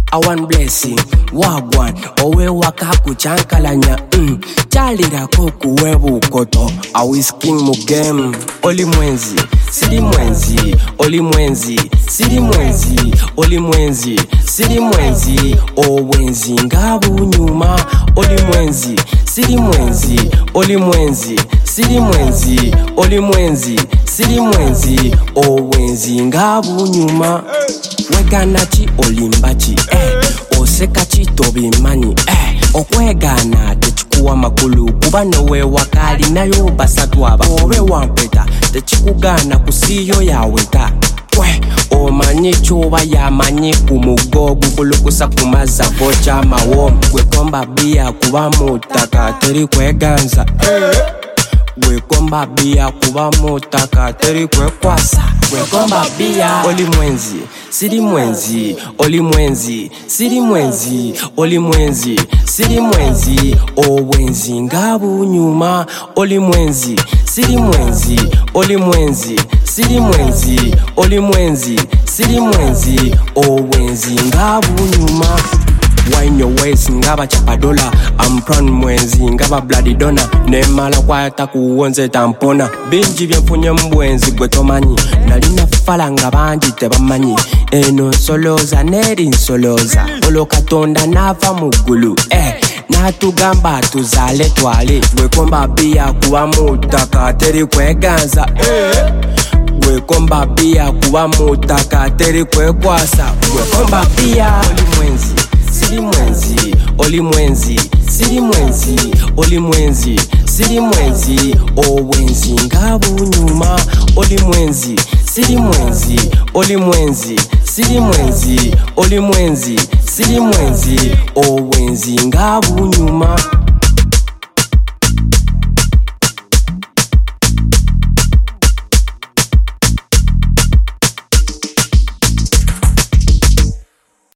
Awan blessing, wagwan, owe wakaku chankalanya. Chalira koku webu koto, awisking mu game. Oli mwenzi, sidi mwenzi, oli mwenzi, sidi mwenzi, oli mwenzi, sidi mwenzi, owenzi ngabu nyuma. Oli mwenzi, sidi mwenzi, oli mwenzi, sidi mwenzi, oli mwenzi, sidi mwenzi, owenzi ngabu nyuma. Weganachi olimbachi, osekachi tobimanyi, okwegana techikuwa makulu kuba nowe wakali nayo basatwaba. Owe wampeta techikugana kusiyo yaweta. Omanyi choba yamanyi kumugogu kulukusa kumaza bocha mawo. Wekomba bia kuba mutaka teri kweganza. Wekomba bia kuba mutaka teri kwekwasa. Wekomba bia oli mwenzi, sidi mwenzi, oli mwenzi, sidi mwenzi, oli mwenzi, sidi mwenzi, owenzi ngabu nyuma. Oli mwenzi, sidi mwenzi, oli mwenzi, sidi mwenzi, oli mwenzi, sidi mwenzi, owenzi ngabu nyuma. Wine your waist ngaba chapadola. I'm proud mwenzi ngaba bloody dona. Nemala kwa takuwonze tampona. Binji byemfunye mbwenzi gwetomanyi. Nalina fala ngabanji tebamanyi. Eno soloza neri nsoloza. Olo katonda nava mugulu. Natugamba tuzale twale. Wekomba bia kuwa mutaka teri kweganza. Wekomba bia kuwa mutaka teri kwekwasa. Wekomba bia oli mwenzi, sidi mwenzi, oli mwenzi, sidi mwenzi, oli mwenzi, sidi mwenzi, owenzi ngabu nyuma. Oli mwenzi, sidi mwenzi, oli mwenzi, sidi mwenzi, oli mwenzi, sidi mwenzi, owenzi ngabu nyuma.